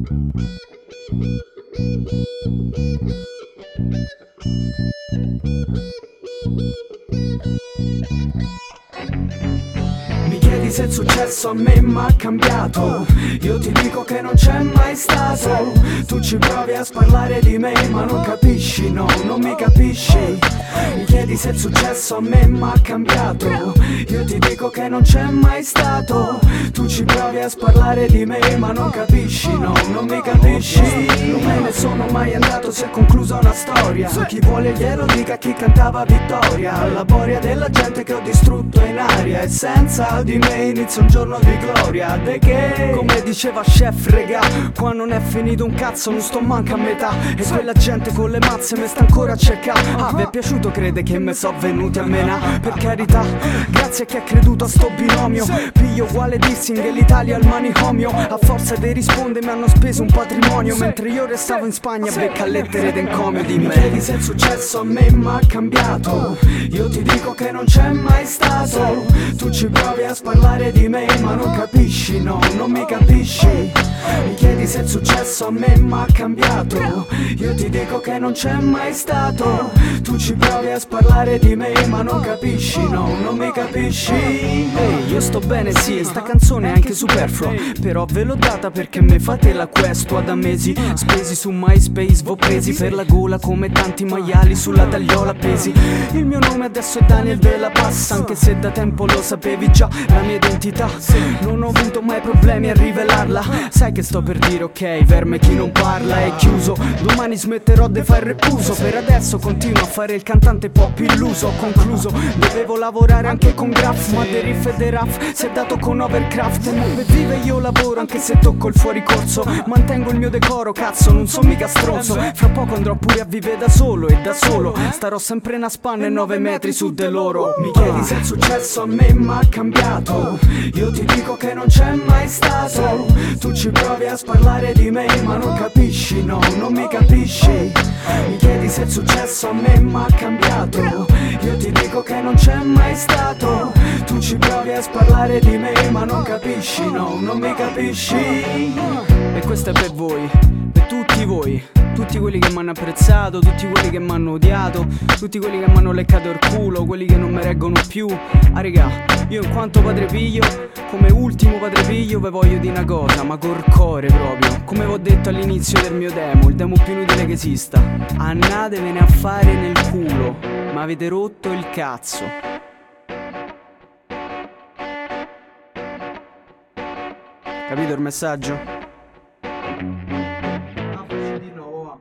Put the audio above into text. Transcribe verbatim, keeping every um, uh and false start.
Mi chiedi se il successo a me m'ha cambiato, io ti dico che non c'è mai stato. Tu ci provi a sparlare di me ma non capisci, no, non mi capisci. Mi chiedi se il successo a me m'ha cambiato, io ti dico che non c'è mai stato. Tu ci provi a sparlare di me ma non capisci, no, non mi capisci. Non me ne sono mai andato, si è conclusa una storia. Chi vuole glielo dica, chi cantava vittoria. La boria della gente che ho distrutto in aria, e senza di me inizia un giorno di gloria. De che, come diceva Chef Regà, qua non è finito un cazzo, non sto manca a metà. E quella gente con le mazze mi sta ancora a cercare. Ah, vi è piaciuto, crede che me so venuti a menà? Per carità, grazie a chi ha creduto a sto binomio. Piglio uguale dissing e l'Italia al manicomio. A forza di risponde mi hanno speso un patrimonio, mentre io restavo in Spagna a becca lettere d'encomio di me. Mi chiedi se il successo a me m'ha cambiato, io ti dico che non c'è mai stato. Tu ci provi a sparlare di me ma non capisci, no, non mi capisci. Mi chiedi se il successo a me m'ha cambiato, io ti dico che non c'è mai stato. Tu ci provi a sparlare di me ma non capisci, no, non mi capisci. Ehi, hey, io sto bene sì, sta canzone è anche superflua, però ve l'ho data perché me fate la questo da mesi. Spesi su MySpace, v'ho presi per la gola come tanti maiali sulla tagliola appesi. Il mio nome adesso è Daniel Della Passa, anche se da tempo lo sapevi già la mia identità. Non ho avuto mai problemi a rivelarla. Sai che sto per dire ok, verme chi non parla è chiuso. Domani smetterò di fare repuso, per adesso continuo a fare il cantante pop illuso. Ho concluso, dovevo lavorare anche con Graf, ma dei riff e dei raff si è dato con Overcraft. Non per vive io lavoro anche se tocco il fuoricorso, mantengo il mio decoro, cazzo non sono mica stronzo. Fra poco andrò pure a vivere da solo e da solo starò sempre una spanna e nove metri su de loro. Mi chiedi se il successo a me m'ha cambiato, io ti dico che non c'è mai stato. Tu ci provi a sparlare di me ma non capisci, no, non mi capisci. Mi chiedi se il successo a me m'ha cambiato, io ti dico che non c'è mai stato. Tu ci provi a sparlare di me ma non capisci, no, non mi capisci. E questo è per voi, per tutti voi, tutti quelli che mi hanno apprezzato, tutti quelli che mi hanno odiato, tutti quelli che mi hanno leccato il culo, quelli che non mi reggono più. Ah regà, io in quanto padre piglio, come ultimo padre piglio, ve voglio di una cosa, ma col cuore proprio. Come vi ho detto all'inizio del mio demo, il demo più inutile che esista. Andatevene a fare nel culo, ma avete rotto il cazzo. Capito il messaggio?